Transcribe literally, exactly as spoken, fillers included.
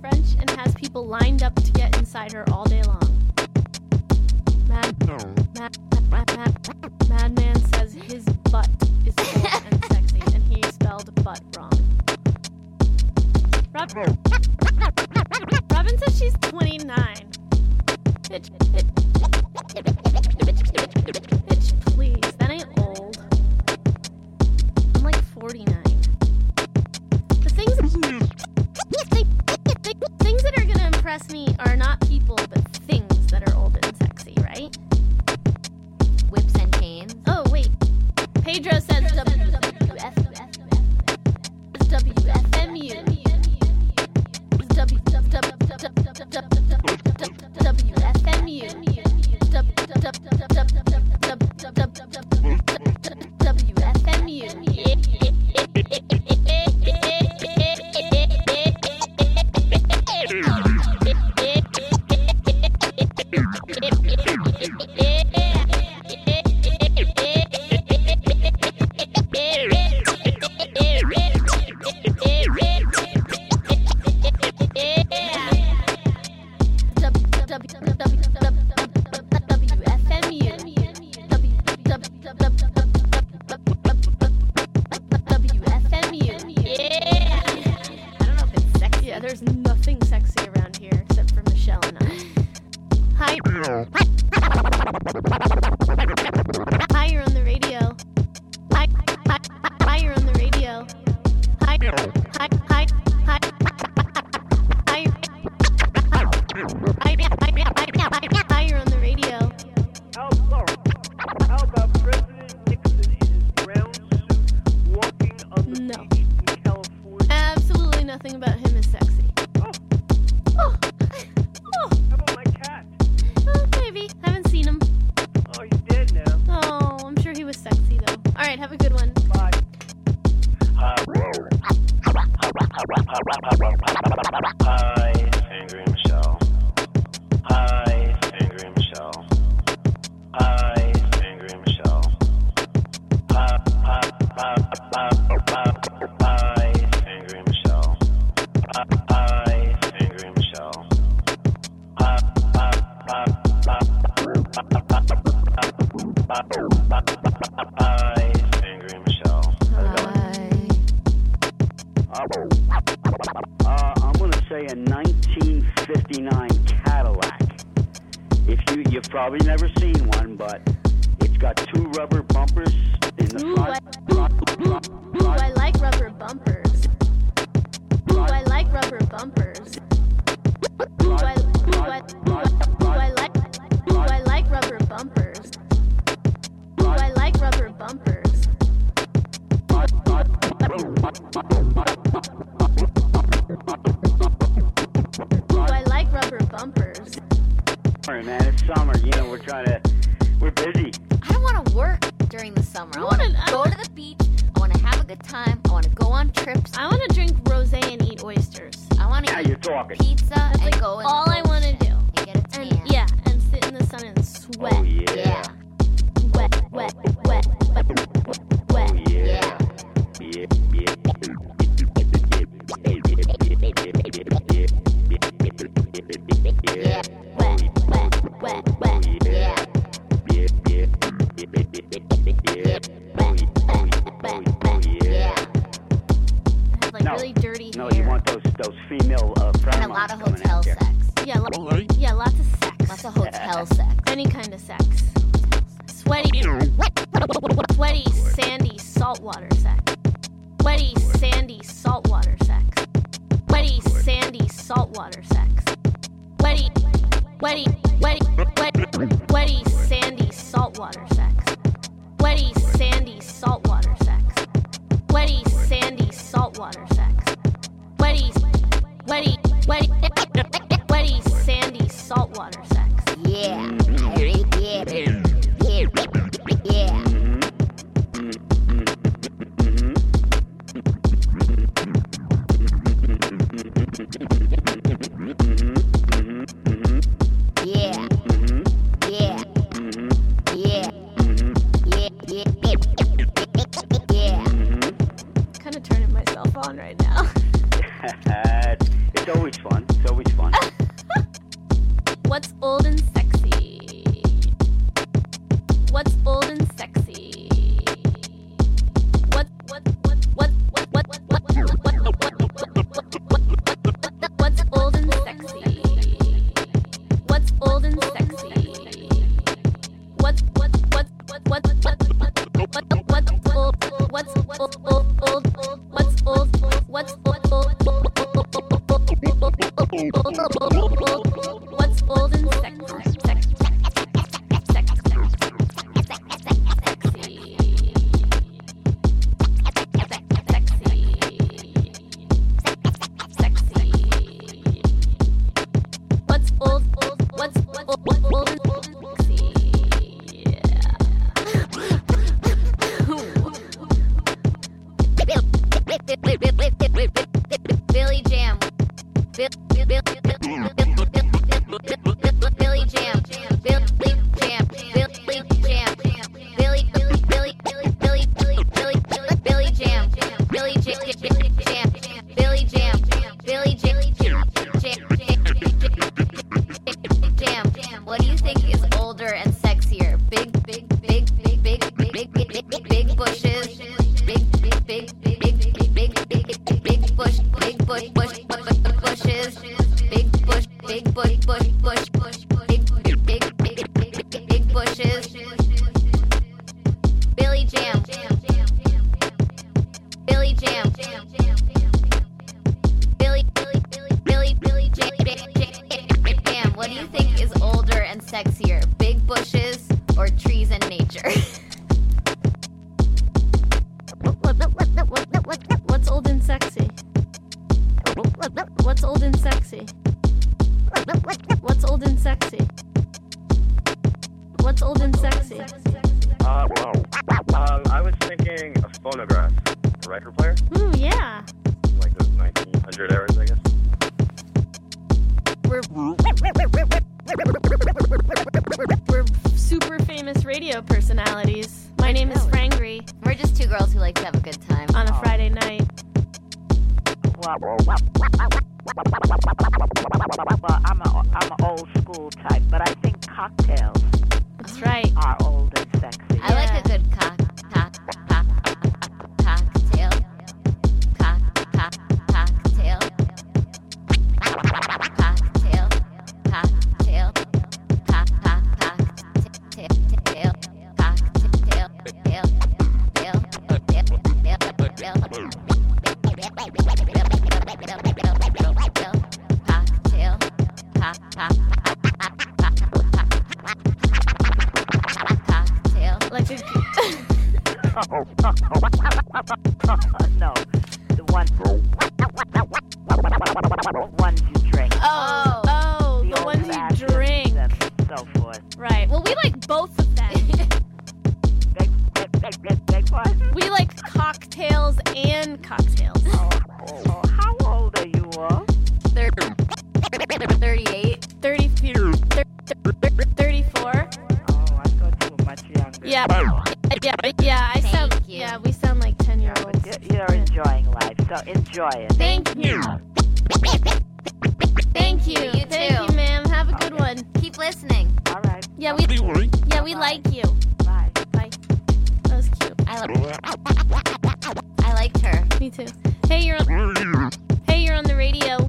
French and has people lined up to get inside her all day long. Mad, mad, mad, mad, Madman says his butt is cool and sexy, and he spelled butt wrong. Rob- Robin says she's twenty-nine. Bitch, bitch, bitch, please, that ain't old. I'm like forty-nine. The things, things that are gonna impress me are not people, but things that are old and sexy, right? Whips and chains. Oh, wait. Pedro says W F M U. W F M U. W F M U. There's nothing sexy around here except for Michelle and I. Hi. Hi, you're on the radio. Hi, hi, hi, you're on the radio. Hi, hi, hi, hi, hi, hi, hi, you're on the radio. How about, how about President Nixon in his brown suit walking on the No. beach in California? Absolutely nothing about him is sexy. Oh, Oh, oh, how about my cat? oh, maybe. Haven't seen him. Oh, he's dead now. Oh, I'm sure he was sexy though. All right, have a good one. Bye. Hi, Angry Michelle. Hi, Angry Michelle. Hi, Angry Michelle. Hi, hi, hi, hi, hi, Angry Michelle. Hi, hi, Angry Michelle. Hi, hi, hi, hi, hi, Angry Michelle. Uh, I'm going to say a nineteen fifty-nine Cadillac. If you, you've probably never seen one, but it's got two rubber bumpers in the Ooh, front. I- front, front, Ooh, front, I like rubber bumpers. Ooh, I like rubber bumpers. Ooh, I, ooh, I, ooh, I, ooh, I like, ooh, I like rubber bumpers. Ooh, I like rubber bumpers. Ooh, I like rubber bumpers. Man, it's summer. You know, we're trying to, we're busy. I don't want to work during the summer. I want to wanna- go to the beach. I want to have a good time. I want to go on trips. I want to drink rosé and eat oysters. I want to Now eat you're talking. pizza That's and like go in all the I want to ocean do. and get a tan. And yeah, and sit in the sun and sweat. Oh, yeah. Yeah. Wet, wet, wet, wet, wet. Oh, yeah. Yeah. Yeah, yeah. Yeah. Wet, wet, wet, wet. Yeah. Yeah, yeah. Yeah. Yeah. Have like No. really dirty No, hair. you want those those female uh, And a pheromones lot of coming hotel out there. sex. Yeah, lo- yeah, lots of sex. Lots of hotel sex. Any kind of sex. Sweaty, sweaty, sandy, saltwater sex. Sweaty, sandy, saltwater sex. Sweaty, sandy, saltwater sex. Sweaty, sweaty, wetty, wet, sweaty, sandy, saltwater sex. Sweaty, sandy, saltwater sex. Sweaty, sandy, saltwater sex. Sweaty, wetty, wetty, wetty, sandy, saltwater sex. Yeah. Yeah. Yeah. Yeah. Yeah. Yeah. Yeah. Yeah. Yeah. Yeah. Kind of turning myself on right now. It's always fun. It's always fun. What's old and sexy? What's old and sexy? What what what what what what what what what what's old and sexy? What's old and sexy? What what what what what what what what's old what's old old old what's old what's old What's old and sexy? Sex, sex, sex, sex, sexy. Sexy. What's old, old, what's old, old, old and sexy? Yeah. Billy Jam. Bill, Bill, Bill, Bill, Billy Jam. Billy Jam. Billy Jam. Billy, Billy, Billy, Billy, Billy, Billy, Billy, Billy Jam. Billy Jam. Billy Jam. Billy Jam. Jam. What do you think is older and sexier? Big, big, big, big, big, big, big, big, big bushes. Big, big, big, big, big, big, big, big bush, big bush, bush, bushes. Big bush, big bush, bush, bush, bush, big, big, big, big, big, big bushes. Billy Jam. Billy Jam. Billy, Billy, Billy, Billy, Billy Jam. Jam. What do you think is older and sexier? Big bushes or trees and nature? What's old and sexy? What's old and sexy? What's old and sexy? What's old and sexy? Uh, well, um, I was thinking a phonograph, a record player, Ooh, yeah. like those nineteen hundred eras, I guess. We're we're super famous radio personalities. My name is Frangry We're just two girls who like to have a good time. on a Friday night. Well, I'm a I'm an old school type, but I think cocktails That's right. are old and sexy. I like a good cock, cock, cock, cocktail. Cock, cock, cocktail. Cocktail, cocktail. Cock, cock, cocktail. Cocktail, tail, tail, tail, tail, tail. Cocktail, cock, cock, cocktail. Like a, No, the ones ones you drink. oh, oh, the old ones you fashions drink. and so forth. Right. Well, we like both of them. Big, big, big, big, big what? We like cocktails and cocktails. Oh, oh, how old are you all? thirty-eight. thirty, thirty-four. Oh, I thought you were much younger. Yeah. Yeah, yeah, I Thank sound, you. yeah, we sound like ten year Yeah, olds. but you're, you're enjoying life, so enjoy it. Thank you. Thank you. You Thank too. you, ma'am. Have a good one. Keep listening. All right. Yeah, we Yeah, we like you. Bye. Bye. That was cute. I, li- I liked her. Me too. Hey, you're on, Hey, you're on the radio